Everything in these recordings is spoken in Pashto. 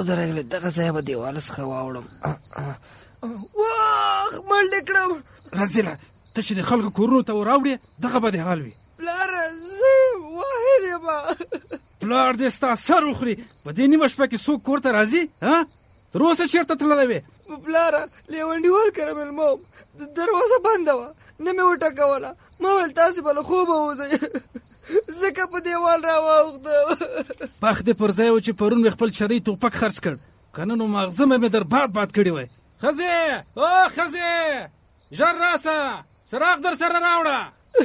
ودرېږلې دغه ځای به دیواله څخه واوړم. واخ منډې کړم. رزیله ته چې د خلکو کورونو ته وراوړې دغه به دې حال وي. پلاره زه واحد یم. پلار دې ستا سر وخوري. په دې نیمه شپه کې څوک کور ته راځي؟ تر اوسه چېرته تللی وې؟ پلاره لیونډیوال کره مېلمه وم، دروازه بنده وه، نه مې وټکوله. ما ویل تاسې به له خوبه ووځئ، ځکه په دیوال راواوښتم. بخت دې پر ځای و چې پرون مې خپل چرۍ توپک خرڅ کړ، که نه نو ماغزه مې در باد کړی وی. ښځې او ښځې ژر راسه، څراغ در سره راوړه.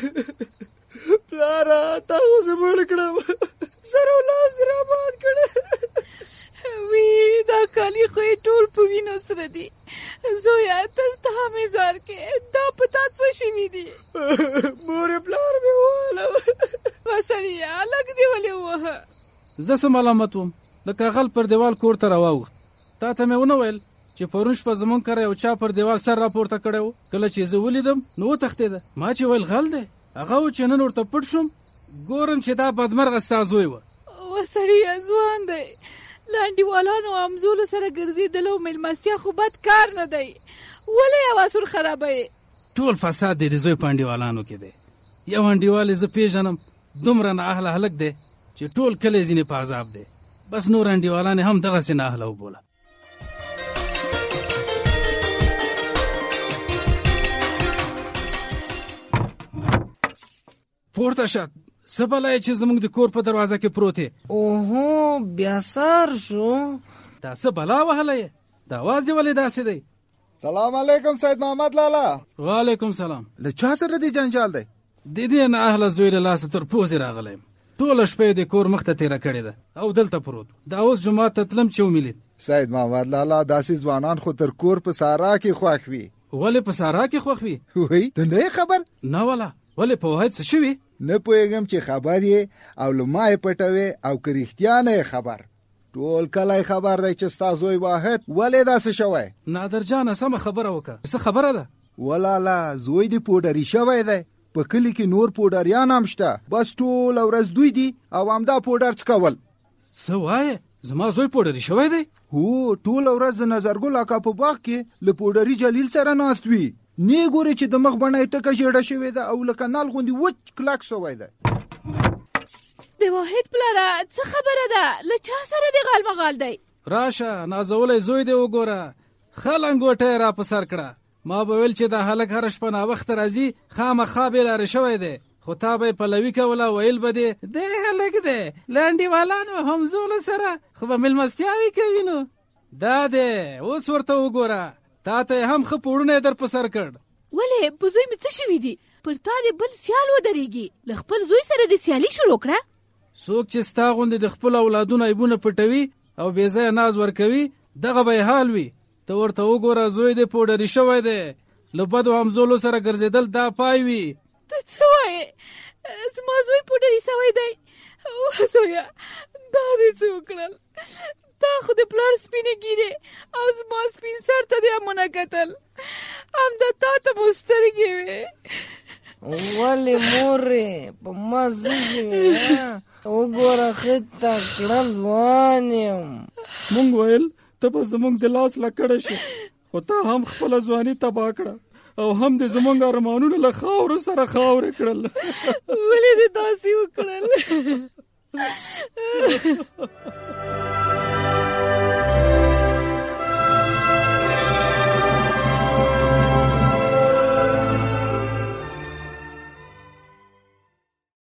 پلاره تا خو زه مړ کړم، سر او لاس دې راباد کړی. وی دا کالي خو یې ټول په وینو سره دي. زویا تر ته مې زار کې دا پتا څه شوي دي؟ مورې پلار مې وواله. وسړیه لږ دې ولې ووهه؟ زه څه ملامت وم؟ لکه غل پر دیوال کور ته راواوښت. تا ته مې ونه ویل چې پرون شپه زمونږ کره یو چا پر دیوال سر راپورته کړی و؟ کله چې زه ولیدم نو وتښتېده. ما چې ویل غل دی، هغه و چې نن ورته پټ شوم، ګورم چې دا بدمرغه ستا زوی و. وسړیه ځوان دی، لانډیوالانو امزولو سره ګرځېدل او مېلمستیا خو بد کار نه دی. ولې یو اصول خرابوي؟ ټول فساد دی د زوی په انډیوالانو کې دی. یو انډیوال زه پیژنم، دومره نااهله هلک دی چې ټول کلی ځینې په عذاب دی. بس نور انډیوالان هم دغسې نااهله وبوله. پورته شه، څه بلا چې زموږ د کور په دروازه کې پروت یې؟ اوهو بیا سار شو. دا څه بلا وهلی یې؟ دا اواز یې ولې داسې دی؟ سلام علیکم سید محمد لالا. وعلیکم سلام. له چا سره دې جنجال دی؟ د دې نااهله زوی له لاسه تر پوزې راغلی یم. ټوله شپه یې د کور مخ ته تېره کړې ده او دلته پروت. دا اوس جومات ته تلم چې ومې لید. سید محمد لالا داسې ځوانان خو تر کور په سارا کې خوښ وي. ولې په سارا کې خوښ وي؟ وی ته نه خبر؟ نه والا، ولې په وحید څه شوي؟ نه پوهېږم چې خبر یې او له ما یې پټوې او که رښتیا نه یې خبر. ټول کلی خبر دی چې ستا زوی واحد ولې داسې شوی. نادرجانه سمه خبره وکړه. څه خبره ده؟ ولالا زوی دې پوډري شوی دی. په کلي کې نور پوډریان هم شته، بس ټول ورځ دوی دي او همدا پوډر څکول. څه وایې؟ زما زوی پوډري شوی دی؟ هو ټول ورځ د نظرګل اکا په باغ کې له پوډري جلیل سره ناست وي. نه ګوري چې د مخ بڼه یې ټکه ژېړه شوې ده او لکه نل غوندې وچ کلک شوی ده. د واحد پلاره څه خبره ده؟ له چا سره دې غال مغال دی؟ راشه نازولی زوی دې وګوره. ښه لنګوټه یې را په سر کړه. ما به ویل چې دا هلک هره شپه ناوخته راځي، خامخا بېلاره شوی دی، خو تا به یې پلوي کوله، ویل به دې دی هلک دی له انډیوالانو همزولو سره خو به مېلمستیاوې کوي. نو دا دی اوس ورته وګوره، تا ته یې هم ښه پوړونه یې در په سر کړ. ولې په زوی مې څه شوي دي؟ پر تا دې بل سیال ودرېږي، له خپل زوی سره دې سیالي شروع کړه. څوک چې ستا غوندې د خپل اولادونو عیبونه پټوي او بې ځایه ناز ورکوي دغه به یې حال وي. ته ورته وګوره زوی دې پوډري شوی دی، له بدو همزولو سره ګرځېدل دا پای وي. ته څه وایې؟ زما زوی پوډري سوی دی؟ زویه دا دې څه وکړل؟ تا خو د پلار سپینې ګیرې او زما سپین سر ته دې هم ونه کتل، همدا تا ته مو سترګې وې. ولې مورې په ما زه شوې؟ وګوره ښه تکړه ځوان یم. مونږ ویل ته به زمونږ د لاس لکړه شي، خو تا هم خپله ځواني تباه کړه او هم د زمونږ ارمانونه له خاورو سره خاورې کړل. ولې دې داسې وکړل؟